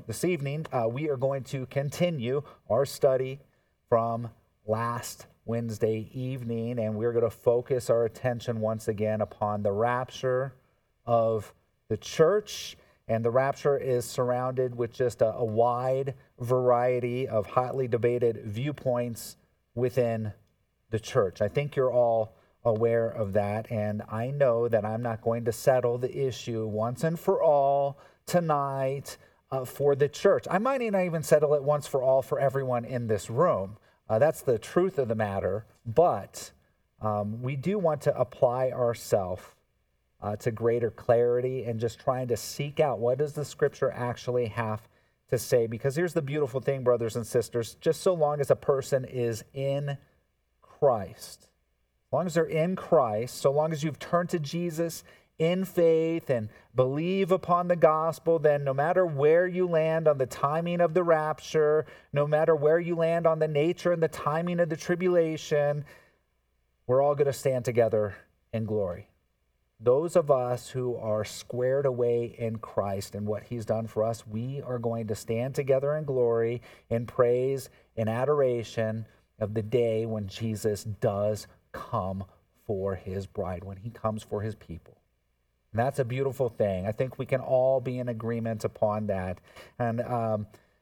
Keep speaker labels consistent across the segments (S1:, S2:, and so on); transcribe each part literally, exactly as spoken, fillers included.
S1: this evening, uh, we are going to continue our study from last Wednesday evening, and we're going to focus our attention once again upon the rapture of the church. And the rapture is surrounded with just a, a wide variety of hotly debated viewpoints within the church. I think you're all aware of that, and I know that I'm not going to settle the issue once and for all tonight uh, for the church. I might not even settle it once for all for everyone in this room. Uh, that's the truth of the matter, but um, we do want to apply ourselves uh, to greater clarity and just trying to seek out what does the Scripture actually have to say, because here's the beautiful thing, brothers and sisters, just so long as a person is in Christ, as long as they're in Christ, so long as you've turned to Jesus in faith and believe upon the gospel, then no matter where you land on the timing of the rapture, no matter where you land on the nature and the timing of the tribulation, we're all going to stand together in glory. Those of us who are squared away in Christ and what he's done for us, we are going to stand together in glory, in praise, in adoration of the day when Jesus does come for his bride, when he comes for his people. And that's a beautiful thing. I think we can all be in agreement upon that. And um,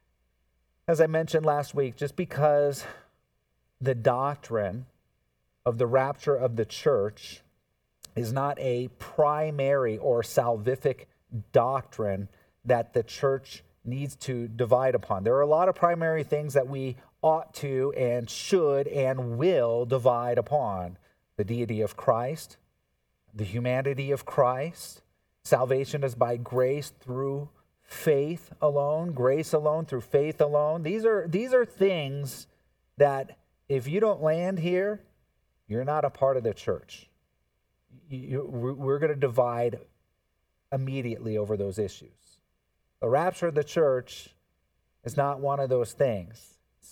S1: as I mentioned last week, just because the doctrine of the rapture of the church is not a primary or salvific doctrine that the church needs to divide upon. There are a lot of primary things that we ought to and should and will divide upon. The deity of Christ, the humanity of Christ. Salvation is by grace through faith alone, grace alone through faith alone. These are these are things that if you don't land here, you're not a part of the church. You, we're going to divide immediately over those issues. The rapture of the church is not one of those things.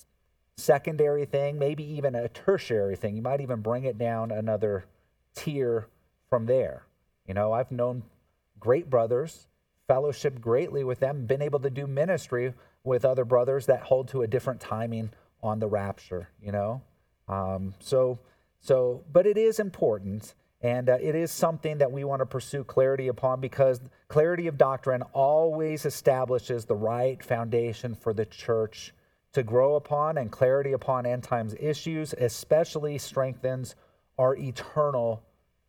S1: Secondary thing, maybe even a tertiary thing. You might even bring it down another tier from there. You know, I've known great brothers, fellowship greatly with them, been able to do ministry with other brothers that hold to a different timing on the rapture, you know. Um, so, so, but it is important, and uh, it is something that we want to pursue clarity upon, because clarity of doctrine always establishes the right foundation for the church to grow upon, and clarity upon end times issues especially strengthens our eternal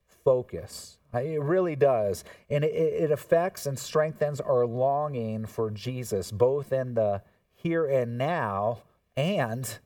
S1: focus. It really does. And it, it affects and strengthens our longing for Jesus, both in the here and now and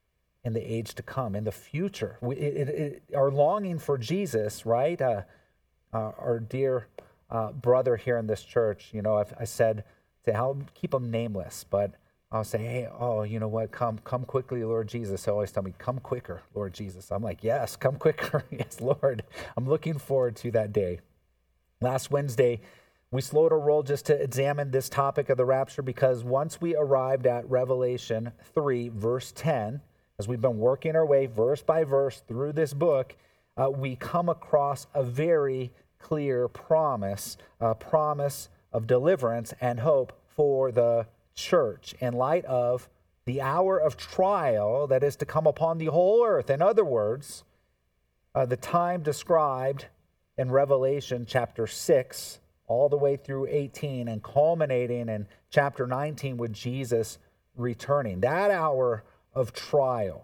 S1: in the age to come, in the future. We, it, it, it, our longing for Jesus, right? Uh, uh, our dear uh, brother here in this church, you know, I've, I said, to, I'll keep him nameless, but I'll say, hey, oh, you know what? Come, come quickly, Lord Jesus. They always tell me, come quicker, Lord Jesus. I'm like, yes, come quicker. Yes, Lord. I'm looking forward to that day. Last Wednesday, we slowed our roll just to examine this topic of the rapture, because once we arrived at Revelation three, verse ten, as we've been working our way verse by verse through this book, uh, we come across a very clear promise, a promise of deliverance and hope for the church in light of the hour of trial that is to come upon the whole earth. In other words, uh, the time described in Revelation chapter six all the way through eighteen and culminating in chapter nineteen with Jesus returning. That hour of trial.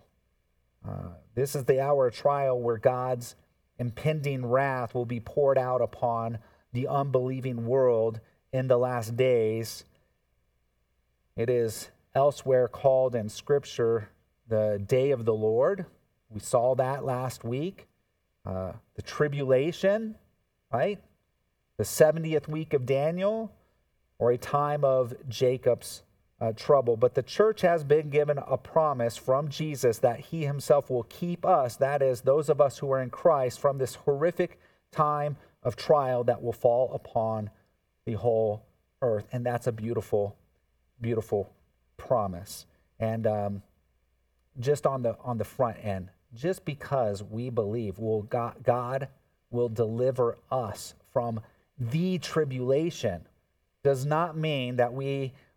S1: Uh, this is the hour of trial where God's impending wrath will be poured out upon the unbelieving world in the last days. It is elsewhere called in Scripture the day of the Lord. We saw that last week. Uh, the tribulation, right? The seventieth week of Daniel, or a time of Jacob's uh, trouble. But the church has been given a promise from Jesus that he himself will keep us, that is, those of us who are in Christ, from this horrific time of trial that will fall upon the whole earth. And that's a beautiful beautiful promise. And um, just on the on the front end, just because we believe will God, God will deliver us from the tribulation does not mean that we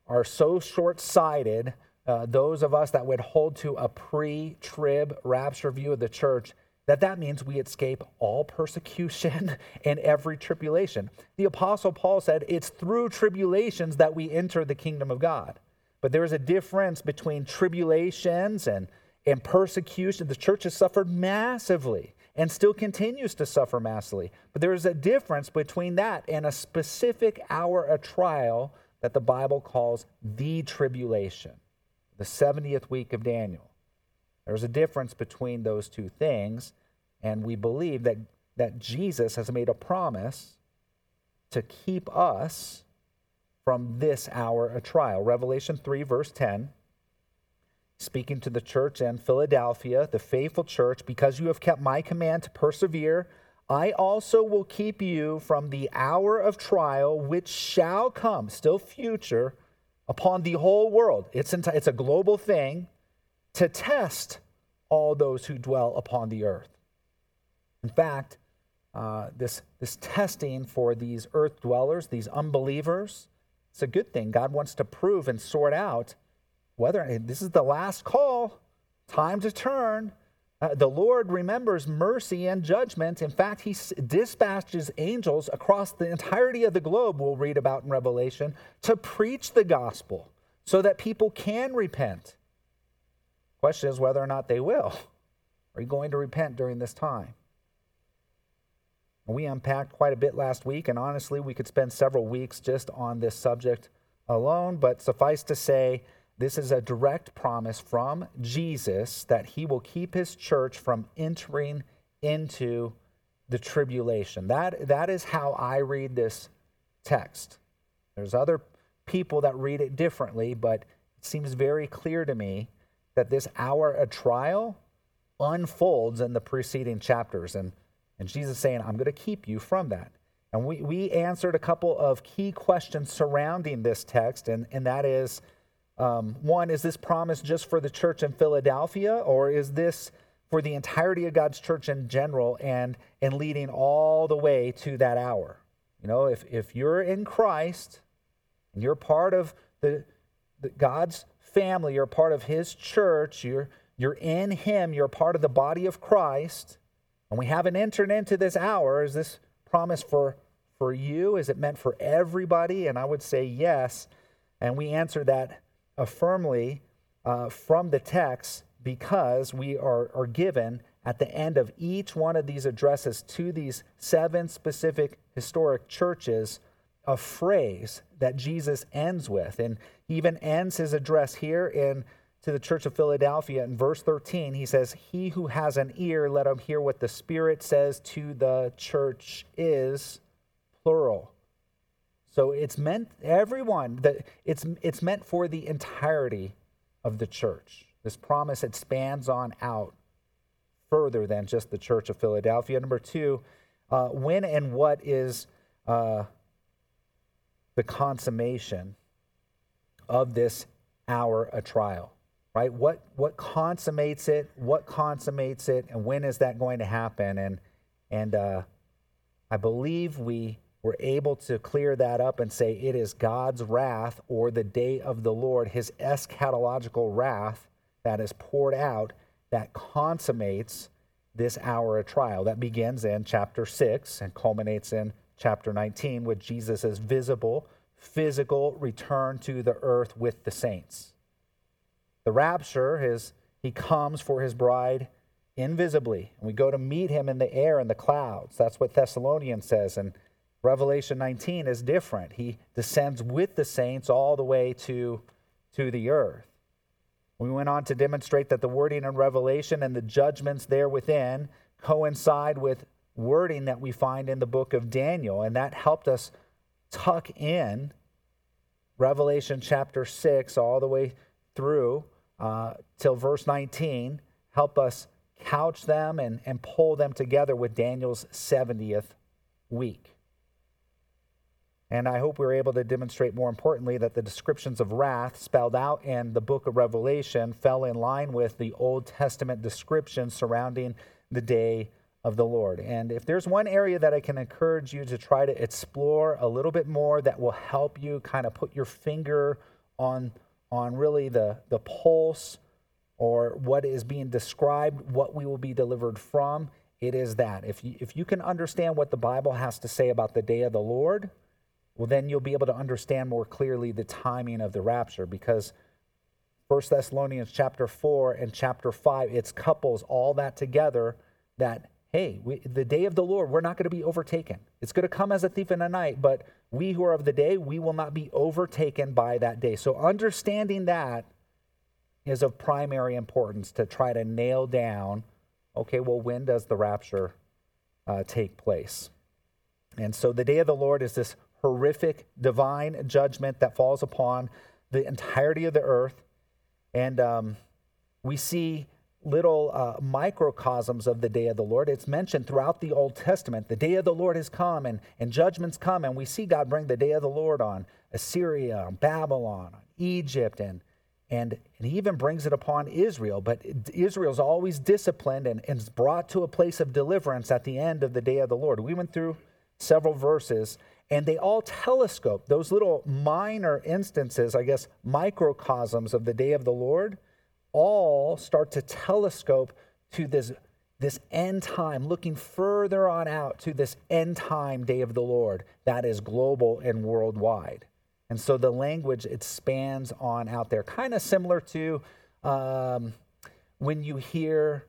S1: are so short-sighted, uh, those of us that would hold to a pre-trib rapture view of the church, that that means we escape all persecution and every tribulation. The Apostle Paul said it's through tribulations that we enter the kingdom of God. But there is a difference between tribulations and, and persecution. The church has suffered massively and still continues to suffer massively. But there is a difference between that and a specific hour of trial that the Bible calls the tribulation, the seventieth week of Daniel. There's a difference between those two things, and we believe that, that Jesus has made a promise to keep us from this hour of trial. Revelation three, verse ten, speaking to the church in Philadelphia, the faithful church, because you have kept my command to persevere, I also will keep you from the hour of trial which shall come, still future, upon the whole world. It's, enti- it's a global thing to test all those who dwell upon the earth. In fact, uh, this, this testing for these earth dwellers, these unbelievers, it's a good thing. God wants to prove and sort out whether this is the last call, time to turn. Uh, the Lord remembers mercy and judgment. In fact, he s- dispatches angels across the entirety of the globe, we'll read about in Revelation, to preach the gospel so that people can repent. Question is whether or not they will. Are you going to repent during this time? We unpacked quite a bit last week, and honestly, we could spend several weeks just on this subject alone, but suffice to say, this is a direct promise from Jesus that he will keep his church from entering into the tribulation. That, that is how I read this text. There's other people that read it differently, but it seems very clear to me that this hour of trial unfolds in the preceding chapters. And, and Jesus is saying, I'm going to keep you from that. And we, we answered a couple of key questions surrounding this text, and, and that is, Um, one, is this promise just for the church in Philadelphia, or is this for the entirety of God's church in general and, and leading all the way to that hour? You know, if, if you're in Christ and you're part of the, the God's family, you're part of his church, you're, you're in him, you're part of the body of Christ, and we haven't entered into this hour, is this promise for, for you? Is it meant for everybody? And I would say yes. And we answer that firmly uh, from the text, because we are, are given at the end of each one of these addresses to these seven specific historic churches a phrase that Jesus ends with. And he even ends his address here in to the church of Philadelphia in verse thirteen. He says, he who has an ear, let him hear what the Spirit says to the church is, plural. So it's meant everyone, that it's it's meant for the entirety of the church. This promise expands on out further than just the church of Philadelphia. Number two, uh, when and what is uh, the consummation of this hour of trial, right? What what consummates it? What consummates it? And when is that going to happen? And and uh, I believe we we're able to clear that up and say it is God's wrath, or the day of the Lord, his eschatological wrath that is poured out, that consummates this hour of trial. That begins in chapter six and culminates in chapter nineteen with Jesus' visible, physical return to the earth with the saints. The rapture is he comes for his bride invisibly, and we go to meet him in the air in the clouds. That's what Thessalonians says, and Revelation nineteen is different. He descends with the saints all the way to, to the earth. We went on to demonstrate that the wording in Revelation and the judgments there within coincide with wording that we find in the book of Daniel, and that helped us tuck in Revelation chapter six all the way through uh, till verse nineteen, help us couch them and, and pull them together with Daniel's seventieth week. And I hope we were able to demonstrate, more importantly, that the descriptions of wrath spelled out in the book of Revelation fell in line with the Old Testament descriptions surrounding the day of the Lord. And if there's one area that I can encourage you to try to explore a little bit more that will help you kind of put your finger on, on really the, the pulse or what is being described, what we will be delivered from, it is that. If you, if you can understand what the Bible has to say about the day of the Lord, well, then you'll be able to understand more clearly the timing of the rapture, because First Thessalonians chapter four and chapter five, it couples all that together that, hey, we, the day of the Lord, we're not going to be overtaken. It's going to come as a thief in the night, but we who are of the day, we will not be overtaken by that day. So understanding that is of primary importance to try to nail down, okay, well, when does the rapture uh, take place? And so the day of the Lord is this horrific divine judgment that falls upon the entirety of the earth. And um, we see little uh, microcosms of the day of the Lord. It's mentioned throughout the Old Testament. The day of the Lord has come, and, and judgment's come, and we see God bring the day of the Lord on Assyria, on Babylon, on Egypt, and And, and he even brings it upon Israel. But Israel's always disciplined and, and is brought to a place of deliverance at the end of the day of the Lord. We went through several verses, and they all telescope. Those little minor instances, I guess, microcosms of the day of the Lord, all start to telescope to this, this end time, looking further on out to this end time day of the Lord that is global and worldwide. And so the language, it spans on out there. Kind of similar to um, when you hear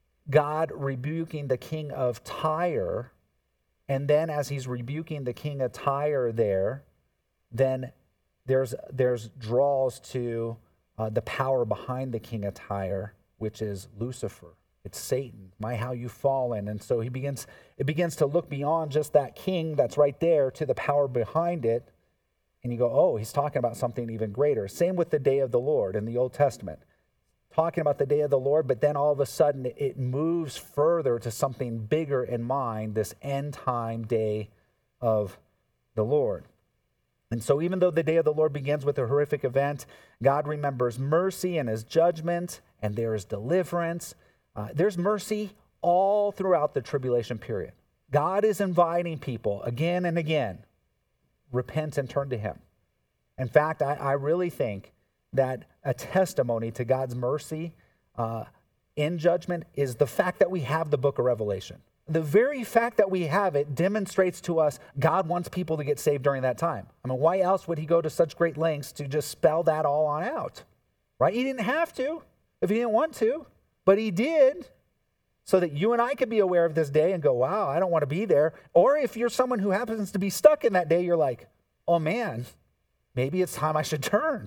S1: God rebuking the king of Tyre, and then as he's rebuking the king of Tyre there, then there's there's draws to uh, the power behind the king of Tyre, which is Lucifer. It's Satan. My, how you've fallen. And so he begins. It begins to look beyond just that king that's right there to the power behind it. And you go, oh, he's talking about something even greater. Same with the day of the Lord in the Old Testament. Talking about the day of the Lord, but then all of a sudden it moves further to something bigger in mind, this end time day of the Lord. And so even though the day of the Lord begins with a horrific event, God remembers mercy and his judgment, and there is deliverance. Uh, there's mercy all throughout the tribulation period. God is inviting people again and again, repent and turn to him. In fact, I, I really think that a testimony to God's mercy uh, in judgment is the fact that we have the book of Revelation. The very fact that we have it demonstrates to us God wants people to get saved during that time. I mean, why else would he go to such great lengths to just spell that all on out, right? He didn't have to if he didn't want to, but he did, so that you and I could be aware of this day and go, wow, I don't want to be there. Or if you're someone who happens to be stuck in that day, you're like, oh man, maybe it's time I should turn.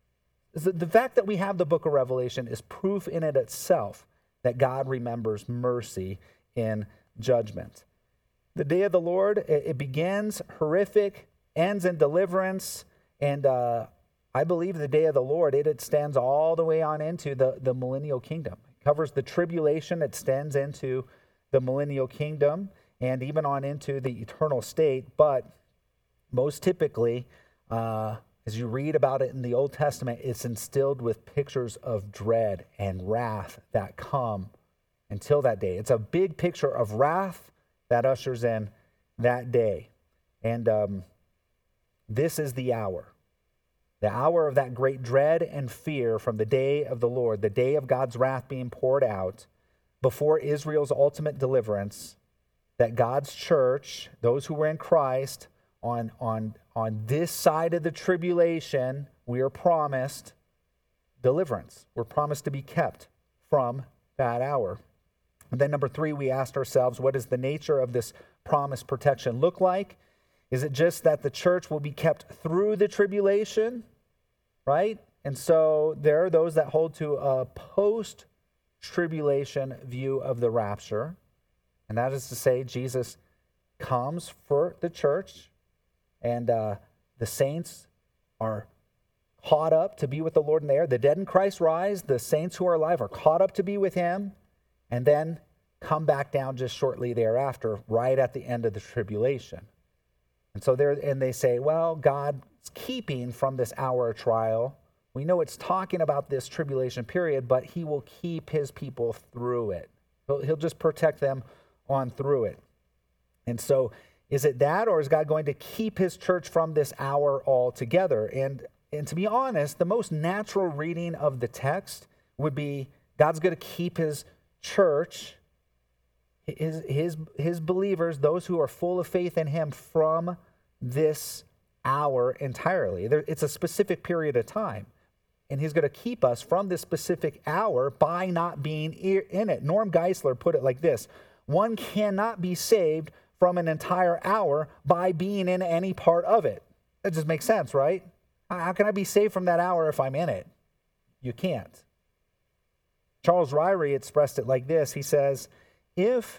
S1: The fact that we have the book of Revelation is proof in it itself that God remembers mercy in judgment. The day of the Lord, it begins horrific, ends in deliverance, and uh, I believe the day of the Lord, it extends all the way on into the, the millennial kingdom. Covers the tribulation, it extends into the millennial kingdom and even on into the eternal state. But most typically, uh, as you read about it in the Old Testament, it's instilled with pictures of dread and wrath that come until that day. It's a big picture of wrath that ushers in that day. And um, this is the hour. The hour of that great dread and fear from the day of the Lord, the day of God's wrath being poured out before Israel's ultimate deliverance, that God's church, those who were in Christ, on, on, on this side of the tribulation, we are promised deliverance. We're promised to be kept from that hour. And then number three, we asked ourselves, what does the nature of this promised protection look like? Is it just that the church will be kept through the tribulation? Right? And so there are those that hold to a post-tribulation view of the rapture. And that is to say, Jesus comes for the church, and uh, the saints are caught up to be with the Lord in the air. The dead in Christ rise. The saints who are alive are caught up to be with him, and then come back down just shortly thereafter, right at the end of the tribulation. And so there, and they say, well, God's keeping from this hour of trial. We know it's talking about this tribulation period, but he will keep his people through it. He'll, he'll just protect them on through it. And so is it that, or is God going to keep his church from this hour altogether? And and to be honest, the most natural reading of the text would be God's going to keep his church, his, his, his believers, those who are full of faith in him, from this hour entirely. There, it's a specific period of time. And he's going to keep us from this specific hour by not being in it. Norm Geisler put it like this: one cannot be saved from an entire hour by being in any part of it. That just makes sense, right? How can I be saved from that hour if I'm in it? You can't. Charles Ryrie expressed it like this. He says, if,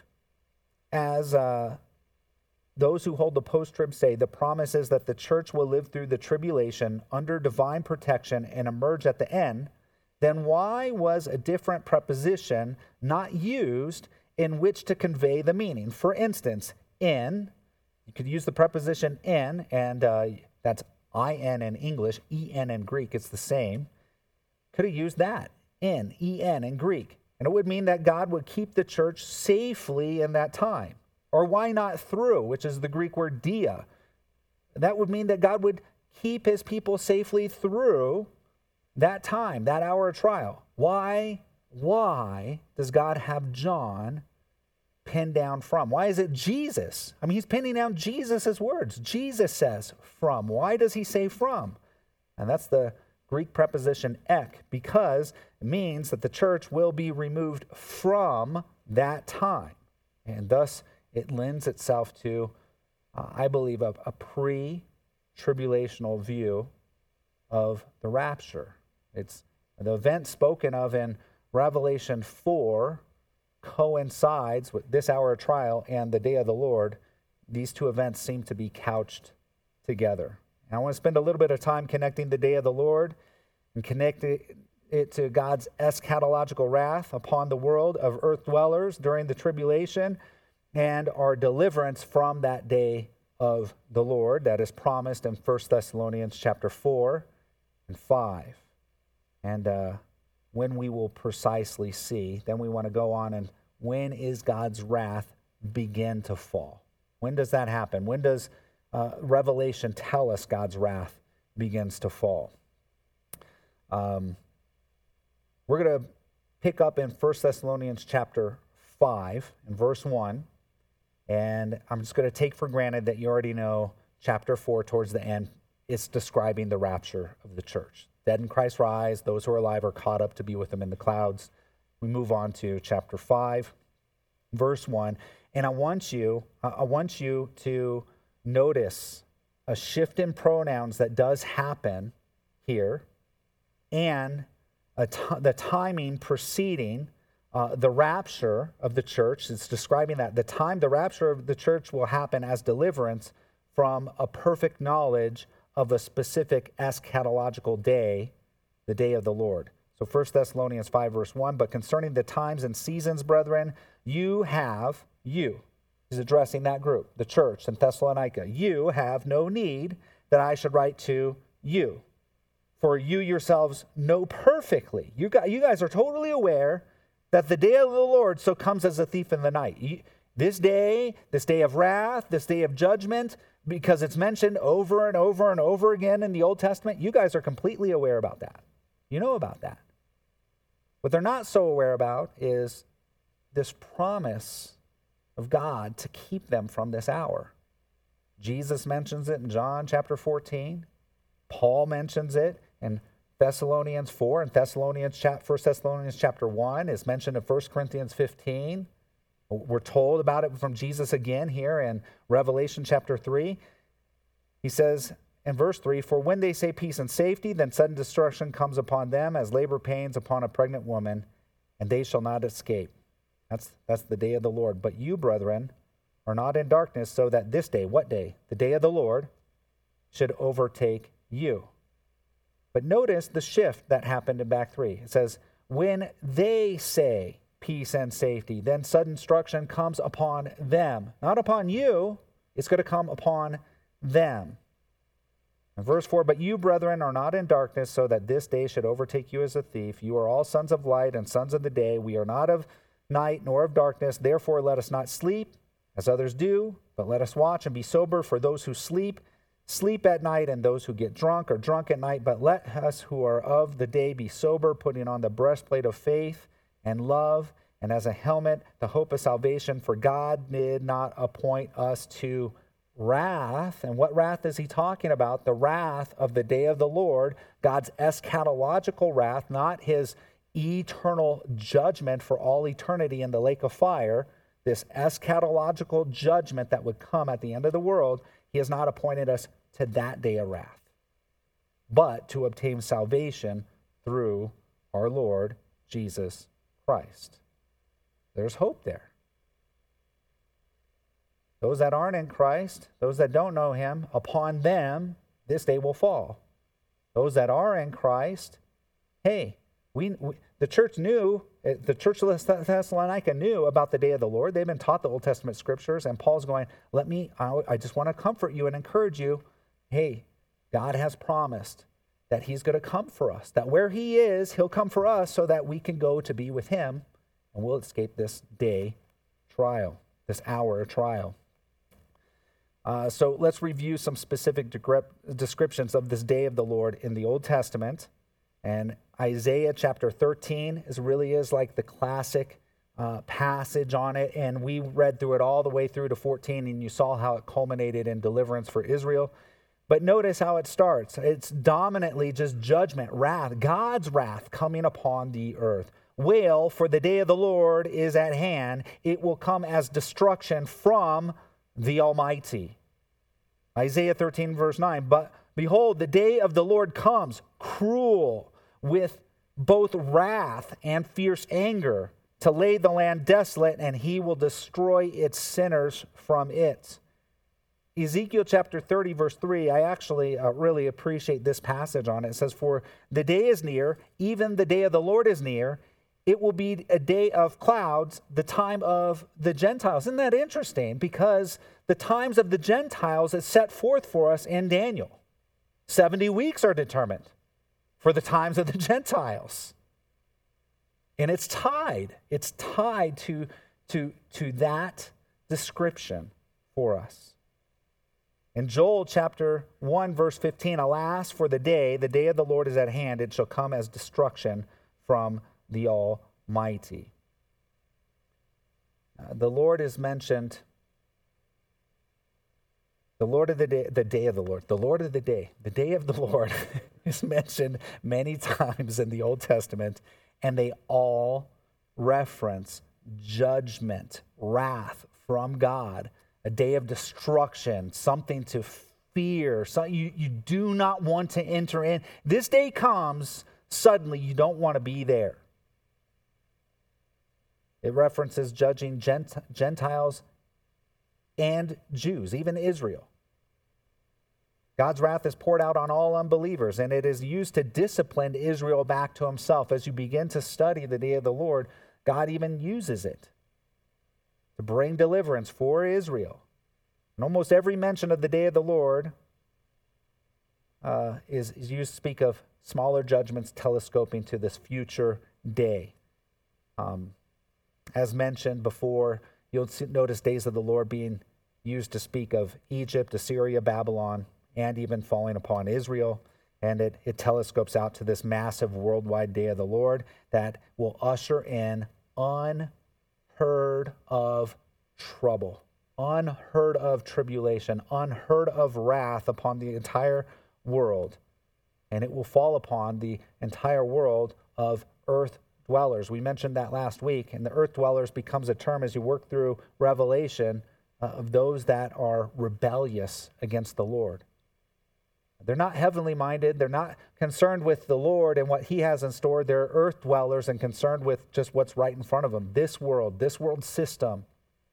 S1: as uh, those who hold the post-trib say, the promise is that the church will live through the tribulation under divine protection and emerge at the end, then why was a different preposition not used in which to convey the meaning? For instance, in, you could use the preposition in, and uh, that's in in English, en in Greek, it's the same. Could have used that, in, en in Greek. And it would mean that God would keep the church safely in that time. Or why not through, which is the Greek word dia. That would mean that God would keep his people safely through that time, that hour of trial. Why, why does God have John pinned down from? Why is it Jesus? I mean, he's pinning down Jesus' words. Jesus says from. Why does he say from? And that's the Greek preposition ek, because it means that the church will be removed from that time. And thus, it lends itself to, uh, I believe, a, a pre-tribulational view of the rapture. It's the event spoken of in Revelation four coincides with this hour of trial and the day of the Lord. These two events seem to be couched together. And I want to spend a little bit of time connecting the day of the Lord and connecting it to God's eschatological wrath upon the world of earth dwellers during the tribulation, and our deliverance from that day of the Lord that is promised in First Thessalonians chapter four and five. And uh, when we will precisely see, then we want to go on and when is God's wrath begin to fall? When does that happen? When does uh, Revelation tell us God's wrath begins to fall? Um, we're going to pick up in First Thessalonians chapter five and verse one. And I'm just going to take for granted that you already know chapter four towards the end. It's describing the rapture of the church. Dead in Christ rise. Those who are alive are caught up to be with them in the clouds. We move on to chapter five, verse one. And I want you, I want you to notice a shift in pronouns that does happen here, and a t- the timing preceding Uh, the rapture of the church. It's describing that the time the rapture of the church will happen as deliverance from a perfect knowledge of a specific eschatological day, the day of the Lord. So First Thessalonians five, verse one, but concerning the times and seasons, brethren, you have, you, he's addressing that group, the church in Thessalonica, you have no need that I should write to you. For you yourselves know perfectly, you guys, you guys are totally aware that the day of the Lord so comes as a thief in the night. You, this day, this day of wrath, this day of judgment, because it's mentioned over and over and over again in the Old Testament, you guys are completely aware about that. You know about that. What they're not so aware about is this promise of God to keep them from this hour. Jesus mentions it in John chapter fourteen. Paul mentions it in Thessalonians four, and Thessalonians, First Thessalonians chapter one is mentioned in First Corinthians fifteen. We're told about it from Jesus again here in Revelation chapter three. He says in verse three, for when they say peace and safety, then sudden destruction comes upon them as labor pains upon a pregnant woman, and they shall not escape. That's, that's the day of the Lord. But you, brethren, are not in darkness, so that this day, what day? The day of the Lord should overtake you. But notice the shift that happened in back three. It says, when they say peace and safety, then sudden destruction comes upon them. Not upon you, it's going to come upon them. In verse four, but you, brethren, are not in darkness, so that this day should overtake you as a thief. You are all sons of light and sons of the day. We are not of night nor of darkness. Therefore, let us not sleep as others do, but let us watch and be sober. For those who sleep sleep at night, and those who get drunk are drunk at night. But let us who are of the day be sober, putting on the breastplate of faith and love, and as a helmet, the hope of salvation. For God did not appoint us to wrath. And what wrath is he talking about? The wrath of the day of the Lord, God's eschatological wrath, not his eternal judgment for all eternity in the lake of fire. This eschatological judgment that would come at the end of the world, he has not appointed us to that day of wrath, but to obtain salvation through our Lord Jesus Christ. There's hope there. Those that aren't in Christ, those that don't know him, upon them this day will fall. Those that are in Christ, hey, we, we the church knew, the church of Thessalonica knew about the day of the Lord. They've been taught the Old Testament scriptures, and Paul's going, let me, I, I just want to comfort you and encourage you. Hey, God has promised that he's going to come for us, that where he is, he'll come for us so that we can go to be with him, and we'll escape this day trial, this hour of trial. Uh, so let's review some specific descriptions of this day of the Lord in the Old Testament. And Isaiah chapter thirteen is really is like the classic uh, passage on it. And we read through it all the way through to fourteen, and you saw how it culminated in deliverance for Israel. But notice how it starts. It's dominantly just judgment, wrath, God's wrath coming upon the earth. Wail, for the day of the Lord is at hand. It will come as destruction from the Almighty. Isaiah thirteen, verse nine. But behold, the day of the Lord comes, cruel, with both wrath and fierce anger, to lay the land desolate, and he will destroy its sinners from it. Ezekiel chapter thirty, verse three, I actually uh, really appreciate this passage on it. It says, for the day is near, even the day of the Lord is near. It will be a day of clouds, the time of the Gentiles. Isn't that interesting? Because the times of the Gentiles is set forth for us in Daniel. seventy weeks are determined for the times of the Gentiles. And it's tied. It's tied to, to, to that description for us. In Joel chapter one, verse fifteen, alas, for the day, the day of the Lord is at hand. It shall come as destruction from the Almighty. Uh, the Lord is mentioned. The Lord of the day, the day of the Lord, the Lord of the day, the day of the Lord is mentioned many times in the Old Testament, and they all reference judgment, wrath from God, a day of destruction, something to fear, so you, you do not want to enter in. This day comes suddenly, you don't want to be there. It references judging Gent- Gentiles and Jews, even Israel. God's wrath is poured out on all unbelievers, and it is used to discipline Israel back to himself. As you begin to study the day of the Lord, God even uses it to bring deliverance for Israel. And almost every mention of the day of the Lord uh, is, is used to speak of smaller judgments telescoping to this future day. Um, as mentioned before, you'll notice days of the Lord being used to speak of Egypt, Assyria, Babylon, and even falling upon Israel. And it, it telescopes out to this massive worldwide day of the Lord that will usher in unheard of trouble, unheard of tribulation, unheard of wrath upon the entire world. And it will fall upon the entire world of earth dwellers. We mentioned that last week, and the earth dwellers becomes a term as you work through Revelation uh, of those that are rebellious against the Lord. They're not heavenly minded. They're not concerned with the Lord and what he has in store. They're earth dwellers and concerned with just what's right in front of them. This world, this world system.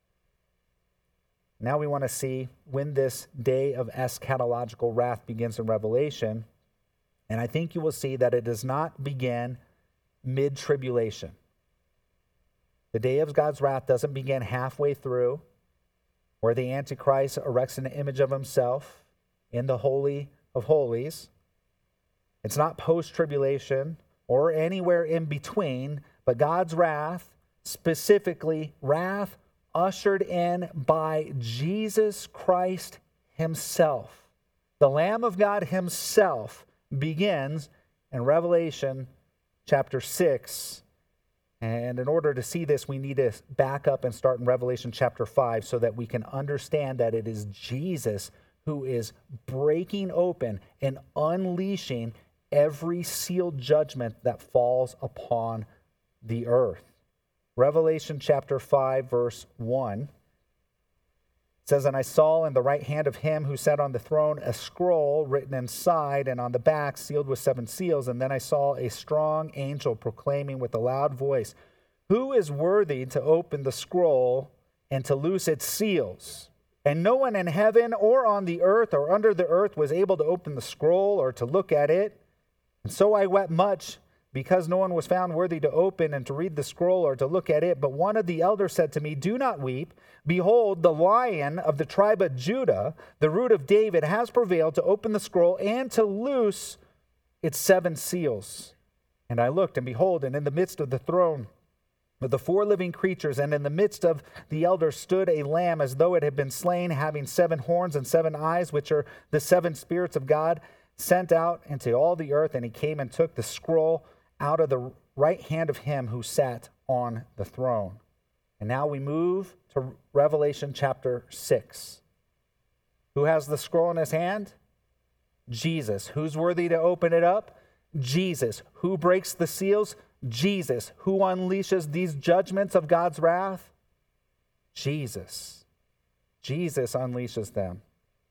S1: Now we want to see when this day of eschatological wrath begins in Revelation. And I think you will see that it does not begin mid-tribulation. The day of God's wrath doesn't begin halfway through, where the Antichrist erects an image of himself in the Holy of Holies. It's not post-tribulation or anywhere in between, but God's wrath, specifically wrath ushered in by Jesus Christ himself. The Lamb of God himself begins in Revelation chapter six. And in order to see this, we need to back up and start in Revelation chapter five so that we can understand that it is Jesus who is breaking open and unleashing every sealed judgment that falls upon the earth. Revelation chapter five, verse one. It says, "And I saw in the right hand of him who sat on the throne a scroll written inside and on the back, sealed with seven seals. And then I saw a strong angel proclaiming with a loud voice, 'Who is worthy to open the scroll and to loose its seals?' And no one in heaven or on the earth or under the earth was able to open the scroll or to look at it. And so I wept much, because no one was found worthy to open and to read the scroll or to look at it. But one of the elders said to me, 'Do not weep. Behold, the Lion of the tribe of Judah, the root of David, has prevailed to open the scroll and to loose its seven seals.' And I looked, and behold, and in the midst of the throne of the four living creatures, and in the midst of the elders stood a lamb as though it had been slain, having seven horns and seven eyes, which are the seven spirits of God sent out into all the earth. And he came and took the scroll out of the right hand of him who sat on the throne." And now we move to Revelation chapter six. Who has the scroll in his hand? Jesus. Who's worthy to open it up? Jesus. Who breaks the seals? Jesus. Who unleashes these judgments of God's wrath? Jesus. Jesus unleashes them.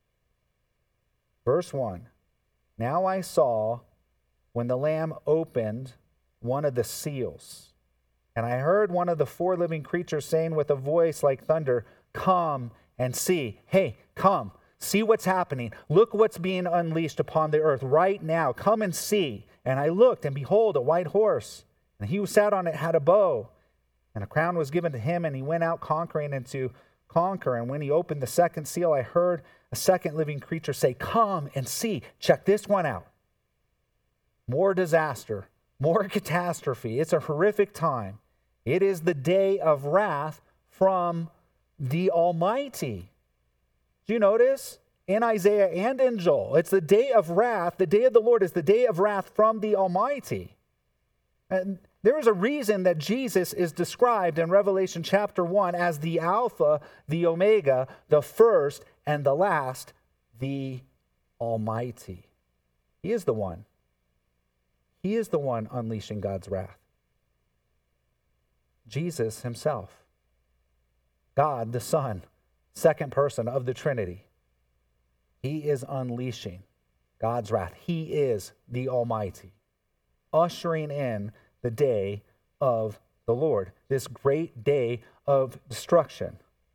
S1: Verse one. "Now I saw when the Lamb opened one of the seals, and I heard one of the four living creatures saying with a voice like thunder, 'Come and see.'" Hey, come. See what's happening. Look what's being unleashed upon the earth right now. Come and see. "And I looked, and behold, a white horse. And he who sat on it had a bow. And a crown was given to him, and he went out conquering and to conquer. And when he opened the second seal, I heard a second living creature say, 'Come and see.'" Check this one out. More disaster, more catastrophe. It's a horrific time. It is the day of wrath from the Almighty. Do you notice? In Isaiah and in Joel, it's the day of wrath. The day of the Lord is the day of wrath from the Almighty. And there is a reason that Jesus is described in Revelation chapter one as the Alpha, the Omega, the first and the last, the Almighty. He is the one. He is the one unleashing God's wrath. Jesus himself, God the Son, second person of the Trinity. He is unleashing God's wrath. He is the Almighty, ushering in the day of the Lord, this great day of destruction.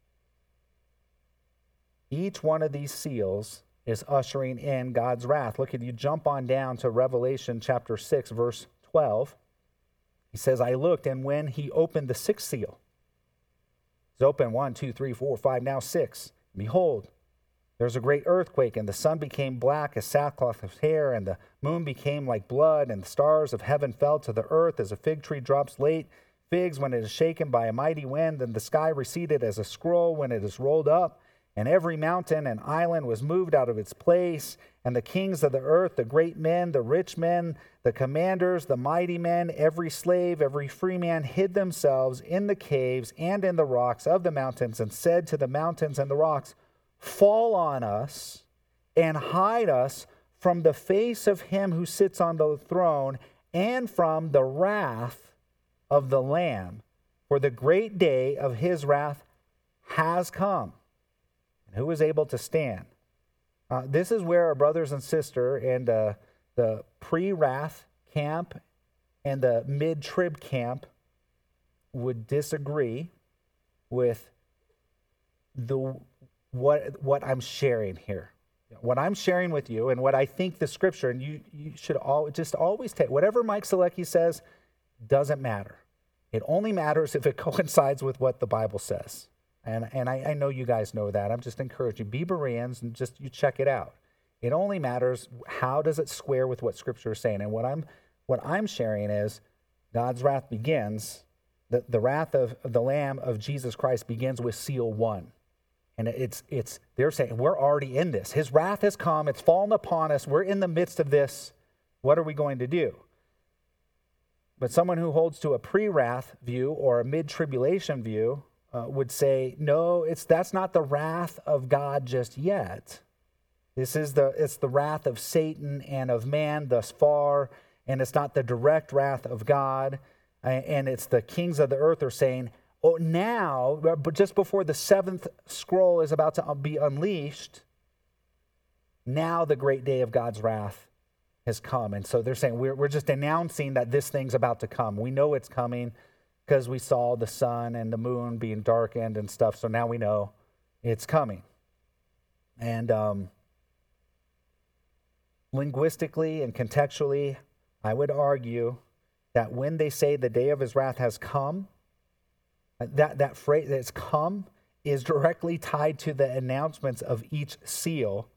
S1: Each one of these seals is ushering in God's wrath. Look, if you jump on down to Revelation chapter six, verse twelve, he says, "I looked, and when he opened the sixth seal," it's open one, two, three, four, five, now six. "Behold, there was a great earthquake, and the sun became black as sackcloth of hair, and the moon became like blood, and the stars of heaven fell to the earth as a fig tree drops late figs when it is shaken by a mighty wind, and the sky receded as a scroll when it is rolled up. And every mountain and island was moved out of its place, and the kings of the earth, the great men, the rich men, the commanders, the mighty men, every slave, every free man hid themselves in the caves and in the rocks of the mountains, and said to the mountains and the rocks, 'Fall on us and hide us from the face of him who sits on the throne and from the wrath of the Lamb, for the great day of his wrath has come.' And who is able to stand?" Uh, this is where our brothers and sisters in uh, the pre-wrath camp and the mid-trib camp would disagree with the what what I'm sharing here. What I'm sharing with you and what I think the scripture, and you, you should all just always take, whatever Mike Selecki says doesn't matter. It only matters if it coincides with what the Bible says. And and I, I know you guys know that. I'm just encouraging you. Be Bereans and just you check it out. It only matters how does it square with what Scripture is saying. And what I'm what I'm sharing is God's wrath begins, the, the wrath of, of the Lamb of Jesus Christ begins with seal one. And it's, it's, they're saying, we're already in this. His wrath has come. It's fallen upon us. We're in the midst of this. What are we going to do? But someone who holds to a pre-wrath view or a mid-tribulation view uh, would say, no, it's that's not the wrath of God just yet. This is the it's the wrath of Satan and of man thus far, and it's not the direct wrath of God. And it's the kings of the earth are saying, oh, now, but just before the seventh scroll is about to be unleashed, now the great day of God's wrath has come. And so they're saying, we're, we're just announcing that this thing's about to come. We know it's coming because we saw the sun and the moon being darkened and stuff. So now we know it's coming. And um, linguistically and contextually, I would argue that when they say the day of his wrath has come, that, that phrase that's come is directly tied to the announcements of each seal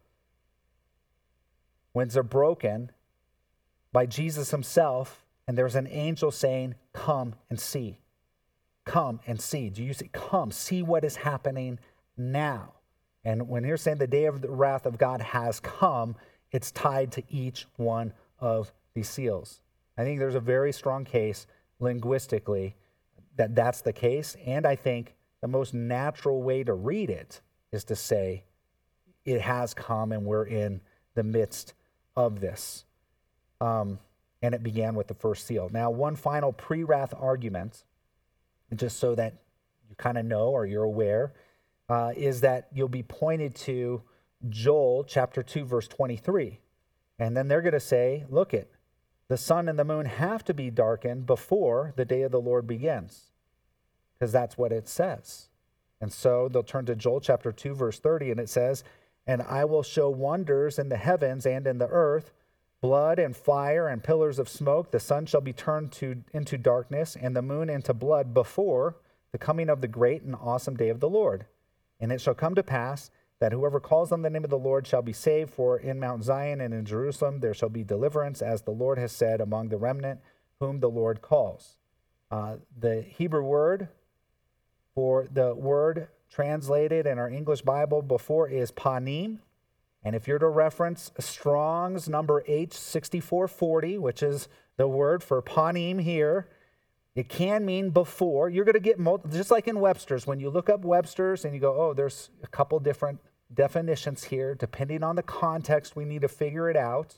S1: when they're broken by Jesus himself, and there's an angel saying, come and see. Come and see. Do you see? Come, see what is happening now. And when you're saying the day of the wrath of God has come, it's tied to each one of these seals. I think there's a very strong case linguistically that that's the case. And I think the most natural way to read it is to say it has come and we're in the midst of this. Um, and it began with the first seal. Now, one final pre-wrath argument, just so that you kind of know or you're aware, uh, is that you'll be pointed to Joel chapter two, verse twenty-three. And then they're going to say, look it, the sun and the moon have to be darkened before the day of the Lord begins, because that's what it says. And so they'll turn to Joel chapter two, verse thirty, and it says, and I will show wonders in the heavens and in the earth, blood and fire and pillars of smoke. The sun shall be turned to, into darkness and the moon into blood before the coming of the great and awesome day of the Lord. And it shall come to pass that whoever calls on the name of the Lord shall be saved, for in Mount Zion and in Jerusalem there shall be deliverance, as the Lord has said, among the remnant whom the Lord calls. Uh, the Hebrew word for the word translated in our English Bible before is panim. And if you're to reference Strong's number H sixty-four forty, which is the word for panim here, it can mean before. You're going to get, multi- just like in Webster's, when you look up Webster's and you go, oh, there's a couple different definitions here. Depending on the context, we need to figure it out.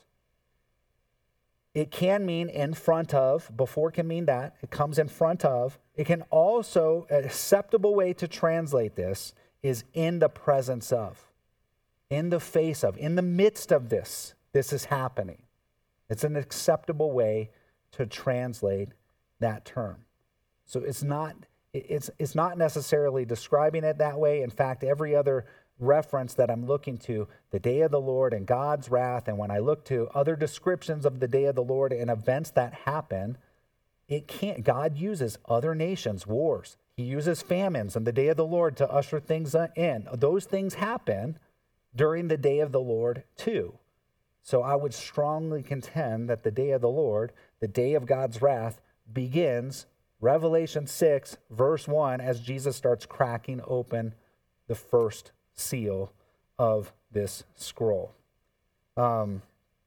S1: It can mean in front of. Before can mean that. It comes in front of. It can also, an acceptable way to translate this is in the presence of. In the face of, in the midst of this, this is happening. It's an acceptable way to translate that term. So it's not, it's, it's not necessarily describing it that way. In fact, every other reference that I'm looking to, the day of the Lord and God's wrath, and when I look to other descriptions of the day of the Lord and events that happen, it can't, God uses other nations, wars. He uses famines and the day of the Lord to usher things in. Those things happen during the day of the Lord too. So I would strongly contend that the day of the Lord, the day of God's wrath, begins Revelation six, verse one, as Jesus starts cracking open the first seal of this scroll. Um,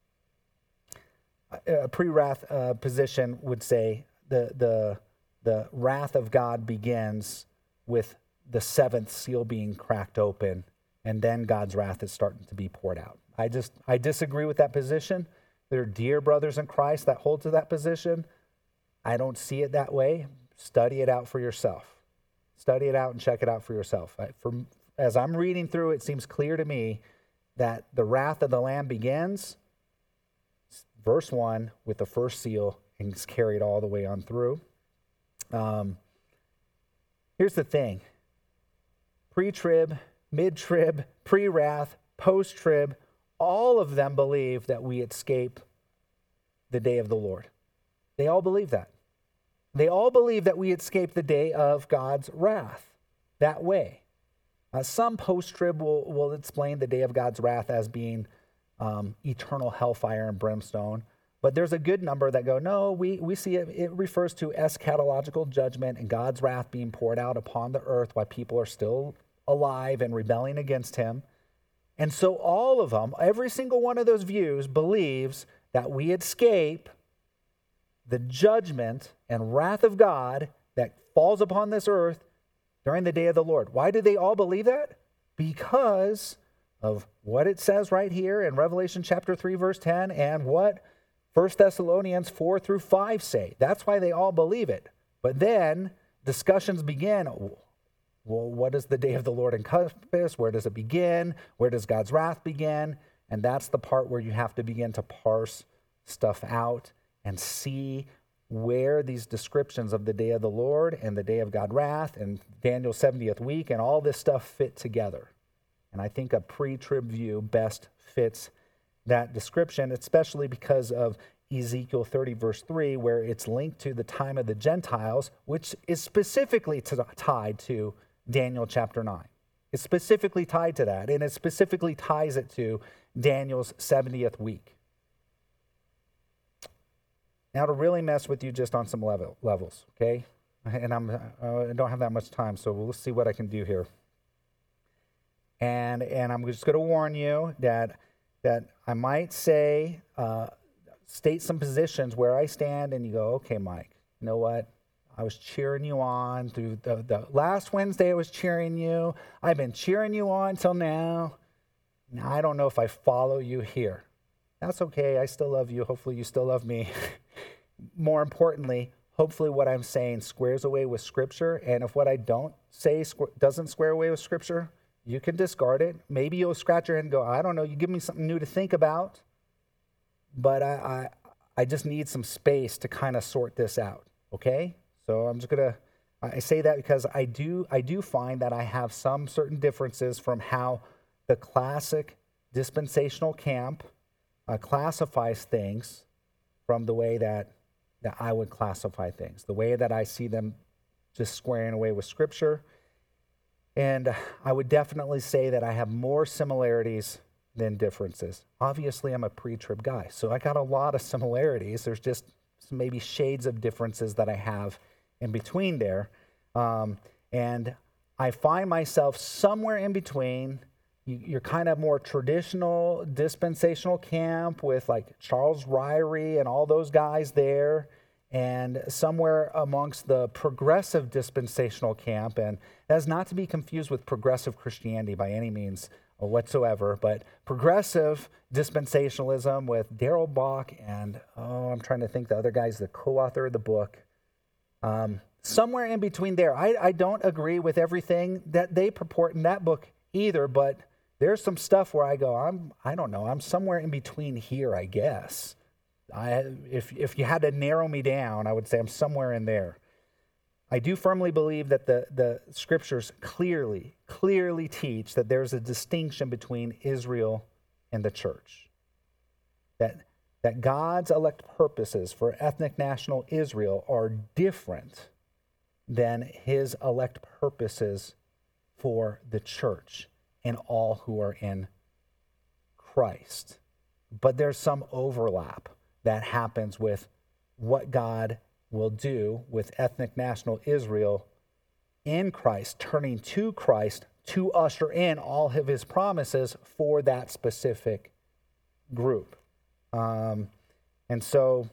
S1: a pre-wrath uh, position would say the, the, the wrath of God begins with the seventh seal being cracked open, and then God's wrath is starting to be poured out. I just, I disagree with that position. There are dear brothers in Christ that hold to that position. I don't see it that way. Study it out for yourself. Study it out and check it out for yourself. I, for, as I'm reading through, it seems clear to me that the wrath of the Lamb begins, verse one, with the first seal, and it's carried all the way on through. Um, here's the thing. Pre-trib, mid-trib, pre-wrath, post-trib, all of them believe that we escape the day of the Lord. They all believe that. They all believe that we escape the day of God's wrath that way. Uh, some post-trib will, will explain the day of God's wrath as being um, eternal hellfire and brimstone. But there's a good number that go, no, we, we see it, it refers to eschatological judgment and God's wrath being poured out upon the earth while people are still alive and rebelling against him. And so all of them, every single one of those views believes that we escape the judgment and wrath of God that falls upon this earth during the day of the Lord. Why do they all believe that? Because of what it says right here in Revelation chapter three, verse ten, and what First Thessalonians four through five say. That's why they all believe it. But then discussions begin. Well, what does the day of the Lord encompass? Where does it begin? Where does God's wrath begin? And that's the part where you have to begin to parse stuff out and see where these descriptions of the day of the Lord and the day of God's wrath and Daniel's seventieth week and all this stuff fit together. And I think a pre-trib view best fits that description, especially because of Ezekiel thirty, verse three, where it's linked to the time of the Gentiles, which is specifically t- tied to Daniel chapter nine. It's specifically tied to that, and it specifically ties it to Daniel's seventieth week. Now, to really mess with you just on some level, levels, okay? And I'm, uh, I don't have that much time, so we'll see what I can do here. And and I'm just going to warn you that that I might say, uh, state some positions where I stand, and you go, okay, Mike, you know what? I was cheering you on through the, the last Wednesday. I was cheering you. I've been cheering you on till now. Now I don't know if I follow you here. That's okay. I still love you. Hopefully you still love me. More importantly, hopefully what I'm saying squares away with Scripture. And if what I don't say squ- doesn't square away with Scripture, you can discard it. Maybe you'll scratch your head and go, I don't know. You give me something new to think about. But I, I, I just need some space to kind of sort this out. Okay? So I'm just going to, I say that because I do I do find that I have some certain differences from how the classic dispensational camp uh, classifies things from the way that, that I would classify things, the way that I see them just squaring away with Scripture. And I would definitely say that I have more similarities than differences. Obviously, I'm a pre-trib guy, so I got a lot of similarities. There's just maybe shades of differences that I have in between there. Um, and I find myself somewhere in between. You, you're kind of more traditional dispensational camp with like Charles Ryrie and all those guys there, and somewhere amongst the progressive dispensational camp. And that's not to be confused with progressive Christianity by any means whatsoever, but progressive dispensationalism with Darrell Bock and, oh, I'm trying to think the other guy's the co-author of the book. Um, somewhere in between there. I, I don't agree with everything that they purport in that book either, but there's some stuff where I go, I'm, I don't know, I'm somewhere in between here, I guess. I, if if you had to narrow me down, I would say I'm somewhere in there. I do firmly believe that the, the Scriptures clearly, clearly teach that there's a distinction between Israel and the church. That that God's elect purposes for ethnic national Israel are different than his elect purposes for the church and all who are in Christ. But there's some overlap that happens with what God will do with ethnic national Israel in Christ, turning to Christ to usher in all of his promises for that specific group. Um, and so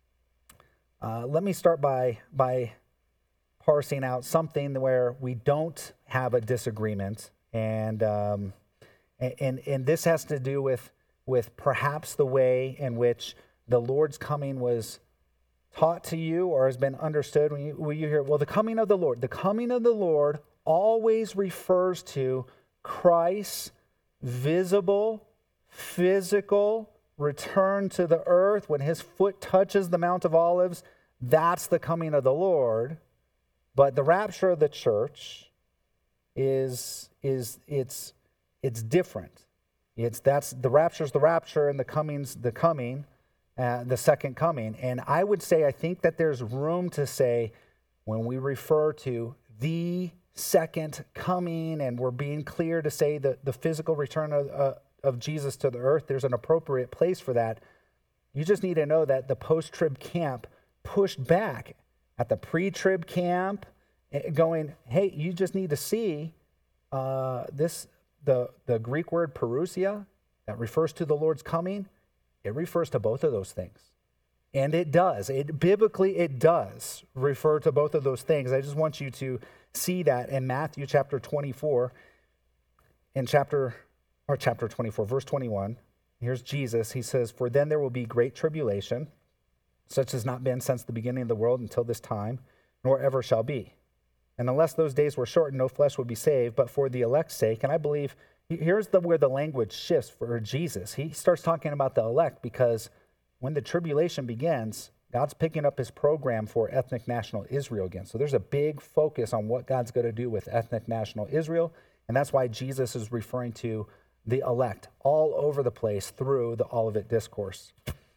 S1: uh, let me start by by parsing out something where we don't have a disagreement, and um, and and this has to do with with perhaps the way in which the Lord's coming was taught to you or has been understood when you, when you hear, well, the coming of the Lord. The coming of the Lord always refers to Christ's visible, physical return to the earth when his foot touches the Mount of Olives. That's the coming of the Lord. But the rapture of the church is is it's it's different. It's that's the rapture's the rapture and the coming's the coming. Uh, the second coming. And I would say, I think that there's room to say, when we refer to the second coming, and we're being clear to say that the physical return of, uh, of Jesus to the earth, there's an appropriate place for that. You just need to know that the post-trib camp pushed back at the pre-trib camp, going, hey, you just need to see uh, this the the Greek word parousia that refers to the Lord's coming, it refers to both of those things. And it does. It biblically it does refer to both of those things. I just want you to see that in Matthew chapter twenty-four, in chapter or chapter twenty-four, verse twenty-one. Here's Jesus. He says, "For then there will be great tribulation, such as not been since the beginning of the world until this time, nor ever shall be. And unless those days were shortened, no flesh would be saved, but for the elect's sake." And I believe here's the where the language shifts for Jesus. He starts talking about the elect because when the tribulation begins, God's picking up his program for ethnic national Israel again. So there's a big focus on what God's going to do with ethnic national Israel. And that's why Jesus is referring to the elect all over the place through the Olivet Discourse.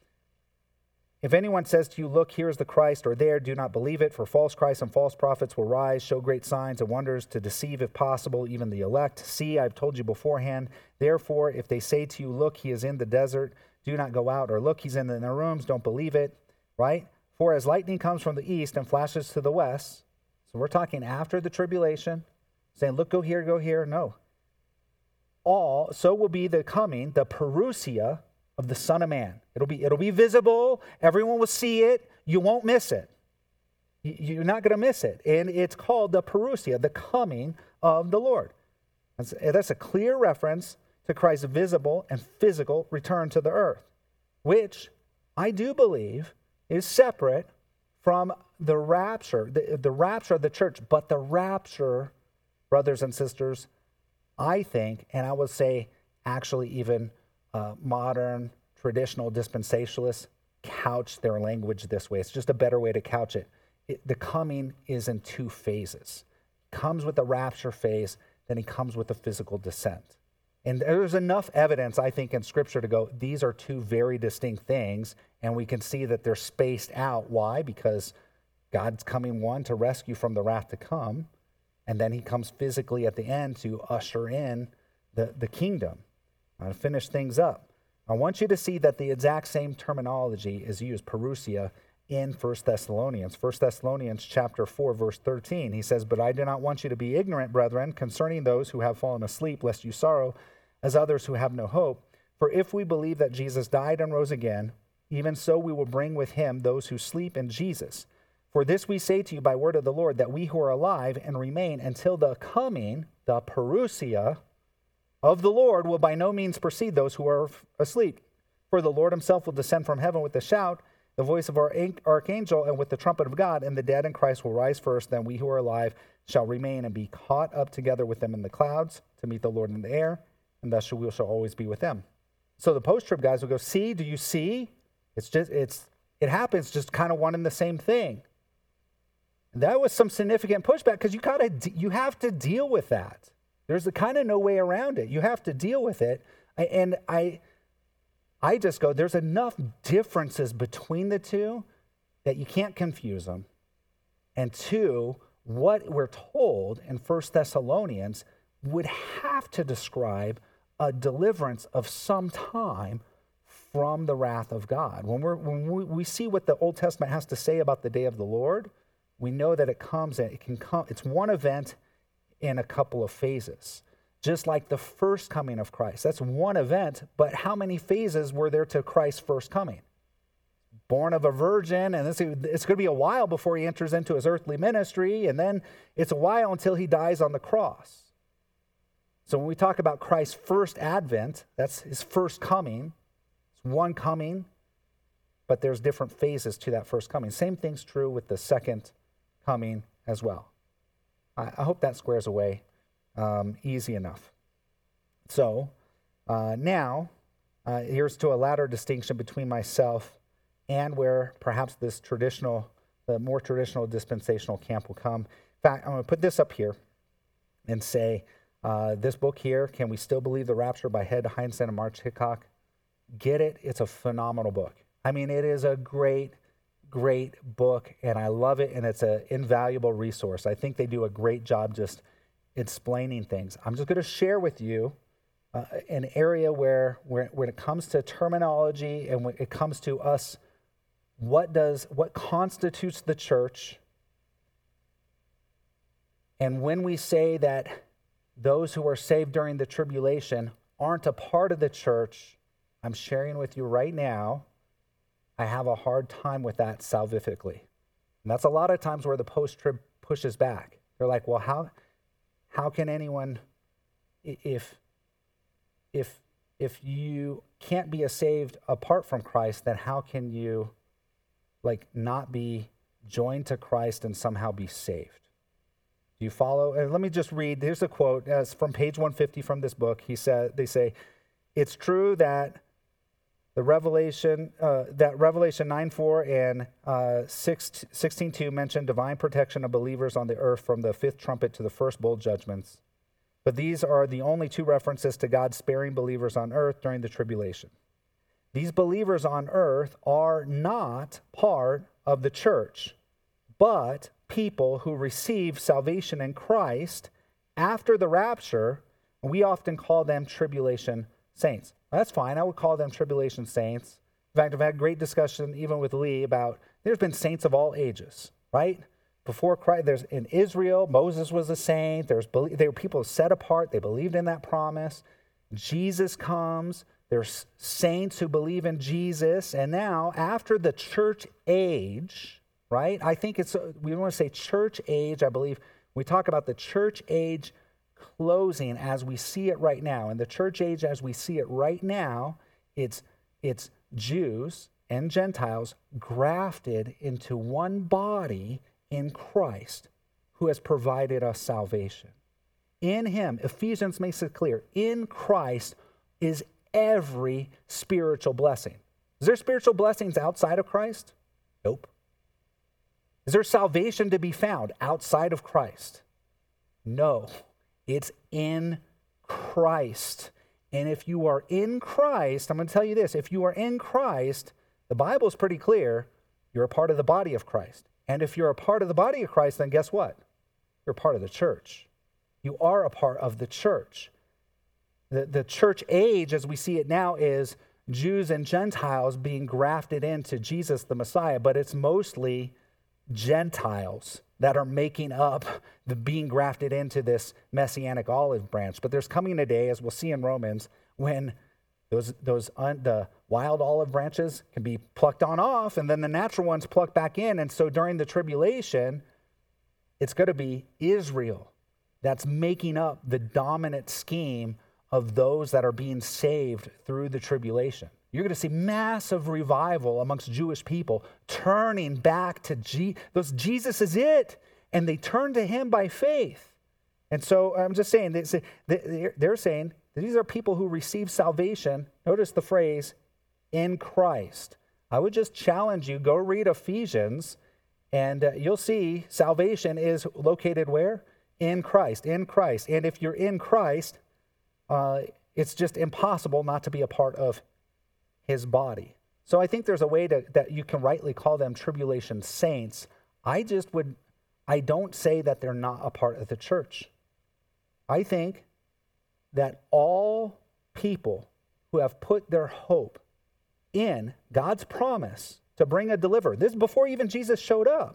S1: "If anyone says to you, 'Look, here is the Christ,' or 'There,' do not believe it, for false Christs and false prophets will rise, show great signs and wonders to deceive, if possible, even the elect. See, I've told you beforehand. Therefore, if they say to you, 'Look, he is in the desert,' do not go out, or 'Look, he's in their rooms,' don't believe it," right? "For as lightning comes from the east and flashes to the west," so we're talking after the tribulation, saying, "Look, go here, go here." No. "All, so will be the coming, the parousia of the Son of Man." It'll be, it'll be visible. Everyone will see it. You won't miss it. You're not going to miss it. And it's called the parousia, the coming of the Lord. That's, that's a clear reference to Christ's visible and physical return to the earth, which I do believe is separate from the rapture, the, the rapture of the church. But the rapture, brothers and sisters, I think, and I would say actually even uh, modern traditional dispensationalists couch their language this way. It's just a better way to couch it. it the coming is in two phases. He comes with the rapture phase, then he comes with the physical descent. And there's enough evidence, I think, in Scripture to go, these are two very distinct things, and we can see that they're spaced out. Why? Because God's coming, one, to rescue from the wrath to come, and then he comes physically at the end to usher in the, the kingdom, uh, to finish things up. I want you to see that the exact same terminology is used, parousia, in First Thessalonians. First Thessalonians chapter four, verse thirteen. He says, "But I do not want you to be ignorant, brethren, concerning those who have fallen asleep, lest you sorrow as others who have no hope. For if we believe that Jesus died and rose again, even so we will bring with him those who sleep in Jesus. For this we say to you by word of the Lord, that we who are alive and remain until the coming," the parousia, "of the Lord will by no means precede those who are asleep. For the Lord himself will descend from heaven with a shout, the voice of our archangel, and with the trumpet of God, and the dead in Christ will rise first. Then we who are alive shall remain and be caught up together with them in the clouds to meet the Lord in the air, and thus we shall always be with them." So the post-trib guys will go, "See, do you see? It's just, it's, it happens just kind of one and the same thing." And that was some significant pushback because you gotta, you have to deal with that. There's a kind of no way around it. You have to deal with it. And I, I just go, there's enough differences between the two that you can't confuse them. And two, what we're told in First Thessalonians would have to describe a deliverance of some time from the wrath of God. When, we're, when we, we see what the Old Testament has to say about the day of the Lord, we know that it comes, it can come, it's one event in a couple of phases. Just like the first coming of Christ. That's one event, but how many phases were there to Christ's first coming? Born of a virgin, and it's, it's going to be a while before he enters into his earthly ministry, and then it's a while until he dies on the cross. So when we talk about Christ's first advent, that's his first coming. It's one coming, but there's different phases to that first coming. Same thing's true with the second coming as well. I, I hope that squares away um, easy enough. So uh, now, uh, here's to a latter distinction between myself and where perhaps this traditional, the more traditional dispensational camp will come. In fact, I'm going to put this up here and say, uh, this book here, Can We Still Believe the Rapture by Ed Hindson and Mark Hickok? Get it. It's a phenomenal book. I mean, it is a great, great book, and I love it, and it's an invaluable resource. I think they do a great job just explaining things. I'm just going to share with you uh, an area where, where when it comes to terminology and when it comes to us, what does what constitutes the church, and when we say that those who are saved during the tribulation aren't a part of the church, I'm sharing with you right now, I have a hard time with that salvifically. And that's a lot of times where the post-trib pushes back. They're like, well, how how can anyone, if if if you can't be a saved apart from Christ, then how can you like not be joined to Christ and somehow be saved? Do you follow? And let me just read. Here's a quote uh, from page one fifty from this book. He said, they say, it's true that the Revelation, uh, that Revelation nine four and uh, sixteen two mention divine protection of believers on the earth from the fifth trumpet to the first bowl judgments. But these are the only two references to God sparing believers on earth during the tribulation. These believers on earth are not part of the church, but people who receive salvation in Christ after the rapture. We often call them tribulation saints. That's fine. I would call them tribulation saints. In fact, I've had great discussion even with Lee about there's been saints of all ages, right? Before Christ, there's in Israel, Moses was a saint. There's there were people set apart. They believed in that promise. Jesus comes. There's saints who believe in Jesus. And now, after the church age, right? I think it's, we want to say church age. I believe we talk about the church age closing as we see it right now. And the church age as we see it right now, it's it's Jews and Gentiles grafted into one body in Christ, who has provided us salvation. In him, Ephesians makes it clear, in Christ is every spiritual blessing. Is there spiritual blessings outside of Christ? Nope. Is there salvation to be found outside of Christ? No. It's in Christ. And if you are in Christ, I'm going to tell you this, if you are in Christ, the Bible is pretty clear, you're a part of the body of Christ. And if you're a part of the body of Christ, then guess what? You're a part of the church. You are a part of the church. The, the church age, as we see it now, is Jews and Gentiles being grafted into Jesus the Messiah, but it's mostly Gentiles that are making up the being grafted into this messianic olive branch. But there's coming a day, as we'll see in Romans, when those those un, the wild olive branches can be plucked on off, and then the natural ones plucked back in. And so during the tribulation, it's going to be Israel that's making up the dominant scheme of those that are being saved through the tribulation. You're going to see massive revival amongst Jewish people turning back to Jesus. Those Jesus is it. And they turn to him by faith. And so I'm just saying, they say, they're saying that these are people who receive salvation. Notice the phrase, in Christ. I would just challenge you, go read Ephesians, and uh, you'll see salvation is located where? In Christ, in Christ. And if you're in Christ, uh, it's just impossible not to be a part of his body. So I think there's a way to, that you can rightly call them tribulation saints. I just would, I don't say that they're not a part of the church. I think that all people who have put their hope in God's promise to bring a deliverer, this is before even Jesus showed up,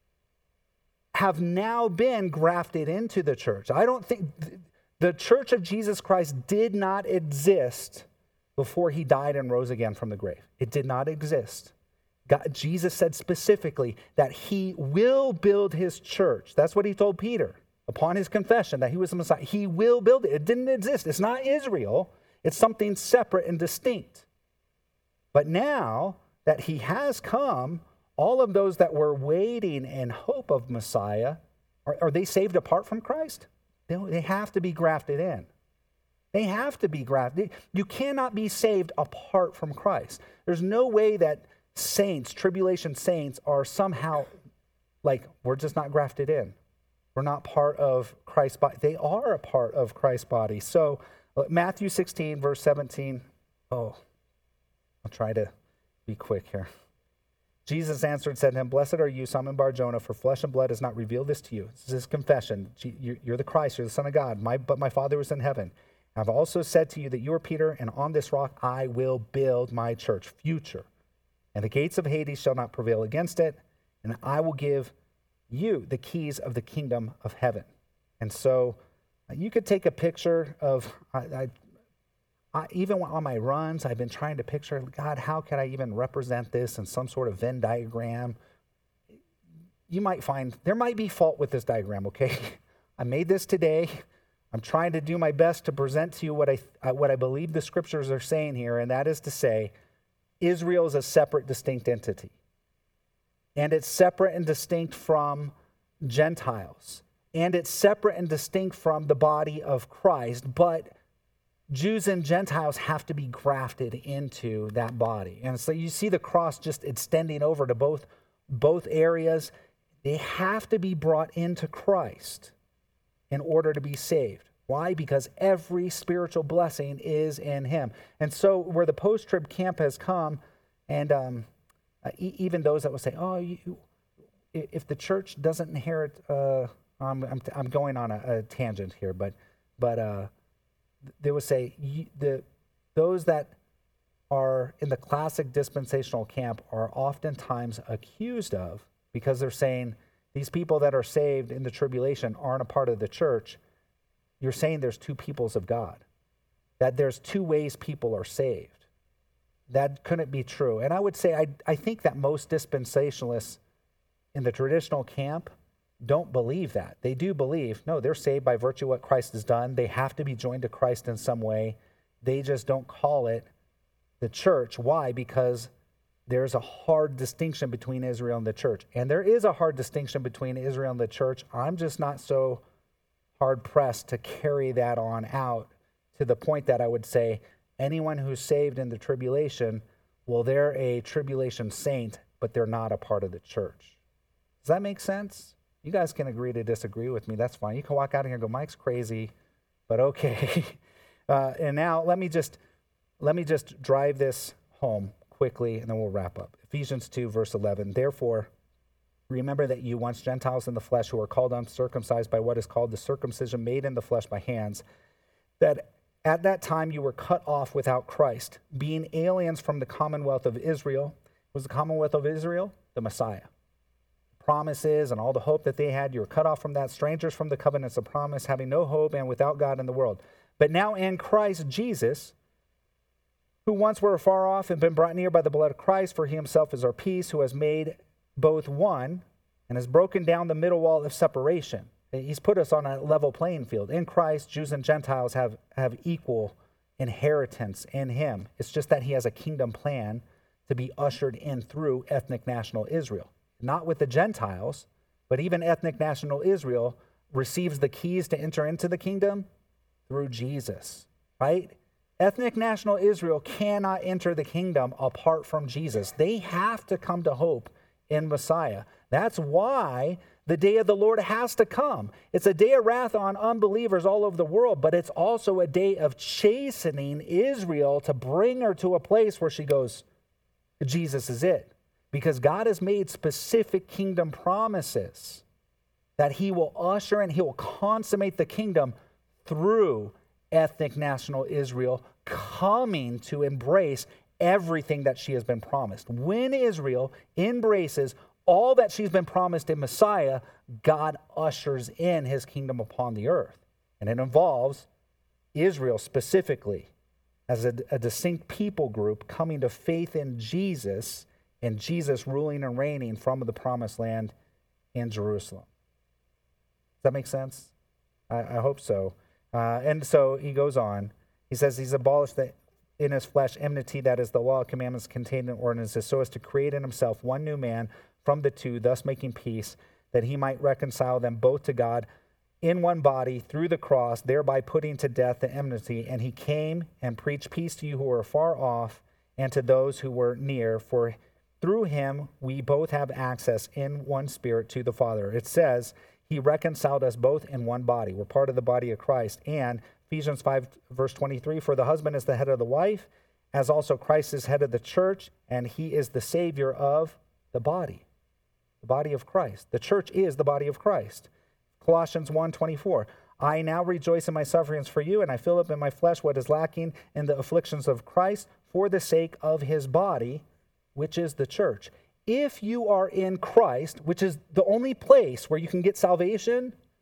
S1: have now been grafted into the church. I don't think the church of Jesus Christ did not exist before he died and rose again from the grave. It did not exist. God, Jesus said specifically that he will build his church. That's what he told Peter upon his confession that he was the Messiah. He will build it. It didn't exist. It's not Israel. It's something separate and distinct. But now that he has come, all of those that were waiting in hope of Messiah, are, are they saved apart from Christ? They, they have to be grafted in. They have to be grafted. You cannot be saved apart from Christ. There's no way that saints, tribulation saints, are somehow like, we're just not grafted in. We're not part of Christ's body. They are a part of Christ's body. So Matthew sixteen, verse seventeen. Oh, I'll try to be quick here. Jesus answered and said to him, "Blessed are you, Simon Bar-Jonah, for flesh and blood has not revealed this to you." This is his confession. You're the Christ, you're the Son of God, my, but my Father was in heaven. I've also said to you that you are Peter, and on this rock I will build my church, future. And the gates of Hades shall not prevail against it, and I will give you the keys of the kingdom of heaven. And so You could take a picture of, I, I, I, even on my runs, I've been trying to picture, God, how can I even represent this in some sort of Venn diagram? You might find, there might be fault with this diagram, okay? I made this today. I'm trying to do my best to present to you what I, what I believe the scriptures are saying here, and that is to say, Israel is a separate, distinct entity. And it's separate and distinct from Gentiles. And it's separate and distinct from the body of Christ, but Jews and Gentiles have to be grafted into that body. And so you see the cross just extending over to both, both areas. They have to be brought into Christ in order to be saved. Why? Because every spiritual blessing is in him. And so where the post-trib camp has come, and um, even those that will say, oh, you, if the church doesn't inherit... Uh, I'm, I'm, I'm going on a, a tangent here, but but uh, they would say you, the those that are in the classic dispensational camp are oftentimes accused of, because they're saying these people that are saved in the tribulation aren't a part of the church. You're saying there's two peoples of God, that there's two ways people are saved. That couldn't be true. And I would say I I think that most dispensationalists in the traditional camp don't believe that. They do believe, no, they're saved by virtue of what Christ has done. They have to be joined to Christ in some way. They just don't call it the church. Why? Because there's a hard distinction between Israel and the church. And there is a hard distinction between Israel and the church. I'm just not so hard-pressed to carry that on out to the point that I would say anyone who's saved in the tribulation, well, they're a tribulation saint, but they're not a part of the church. Does that make sense? You guys can agree to disagree with me. That's fine. You can walk out of here and go, Mike's crazy, but okay. uh, and now let me just let me just drive this home quickly, and then we'll wrap up. Ephesians two, verse eleven. Therefore, remember that you once Gentiles in the flesh, who are called uncircumcised by what is called the circumcision made in the flesh by hands, that at that time you were cut off without Christ, being aliens from the commonwealth of Israel. What was the commonwealth of Israel? The Messiah. Promises and all the hope that they had, you were cut off from that, strangers from the covenants of promise, having no hope and without God in the world. But now in Christ Jesus, who once were afar off and been brought near by the blood of Christ, for he himself is our peace, who has made both one and has broken down the middle wall of separation. He's put us on a level playing field. In Christ, Jews and Gentiles have, have equal inheritance in him. It's just that he has a kingdom plan to be ushered in through ethnic national Israel. Not with the Gentiles, but even ethnic national Israel receives the keys to enter into the kingdom through Jesus, right? Ethnic national Israel cannot enter the kingdom apart from Jesus. They have to come to hope in Messiah. That's why the day of the Lord has to come. It's a day of wrath on unbelievers all over the world, but it's also a day of chastening Israel to bring her to a place where she goes, Jesus is it. Because God has made specific kingdom promises that he will usher and he will consummate the kingdom through ethnic national Israel coming to embrace everything that she has been promised. When Israel embraces all that she's been promised in Messiah, God ushers in his kingdom upon the earth. And it involves Israel specifically as a, a distinct people group coming to faith in Jesus, and Jesus ruling and reigning from the promised land in Jerusalem. Does that make sense? I, I hope so. Uh, and so he goes on. He says he's abolished the, in his flesh enmity, that is the law, commandments contained in ordinances, so as to create in himself one new man from the two, thus making peace, that he might reconcile them both to God in one body through the cross, thereby putting to death the enmity. And he came and preached peace to you who were far off and to those who were near, for through him, we both have access in one spirit to the Father. It says he reconciled us both in one body. We're part of the body of Christ. And Ephesians five, verse twenty-three, for the husband is the head of the wife, as also Christ is head of the church, and he is the Savior of the body, the body of Christ. The church is the body of Christ. Colossians one twenty-four, I now rejoice in my sufferings for you, and I fill up in my flesh what is lacking in the afflictions of Christ for the sake of his body, which is the church. If you are in Christ, which is the only place where you can get salvation, the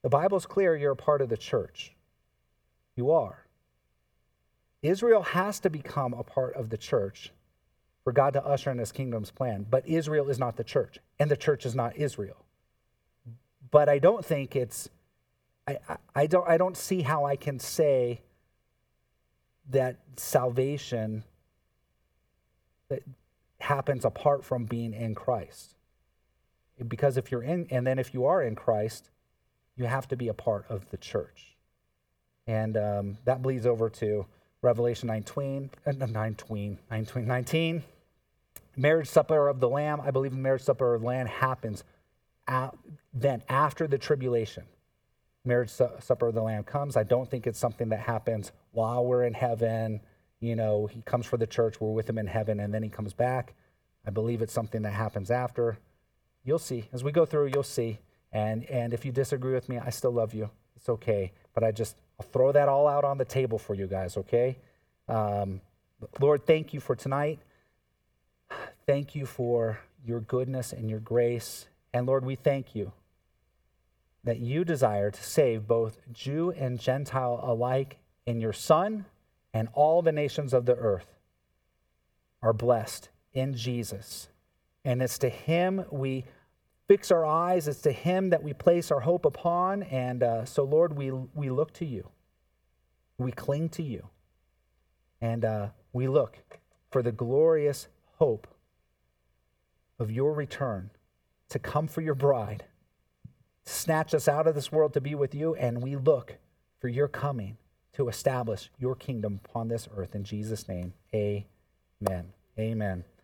S1: The Bible's clear you're a part of the church. You are. Israel has to become a part of the church for God to usher in his kingdom's plan. But Israel is not the church, and the church is not Israel. But I don't think it's, I, I, I don't I don't see how I can say that salvation that happens apart from being in Christ. Because if you're in, and then if you are in Christ, you have to be a part of the church. And um, that bleeds over to Revelation nineteen, uh, nineteen, nineteen, nineteen. Marriage supper of the Lamb. I believe the marriage supper of the Lamb happens at, then after the tribulation. Marriage su- supper of the Lamb comes. I don't think it's something that happens while we're in heaven. You know, he comes for the church, we're with him in heaven, and then he comes back. I believe it's something that happens after. You'll see. As we go through, you'll see. And and if you disagree with me, I still love you. It's okay. But I just, I'll throw that all out on the table for you guys, okay? Um, Lord, thank you for tonight. Thank you for your goodness and your grace. And Lord, we thank you that you desire to save both Jew and Gentile alike in your Son, and all the nations of the earth are blessed in Jesus. And it's to him we fix our eyes. It's to him that we place our hope upon. And uh, so, Lord, we we look to you. We cling to you. And uh, we look for the glorious hope of your return to come for your bride, to snatch us out of this world to be with you. And we look for your coming to establish your kingdom upon this earth. In Jesus' name, amen. Amen.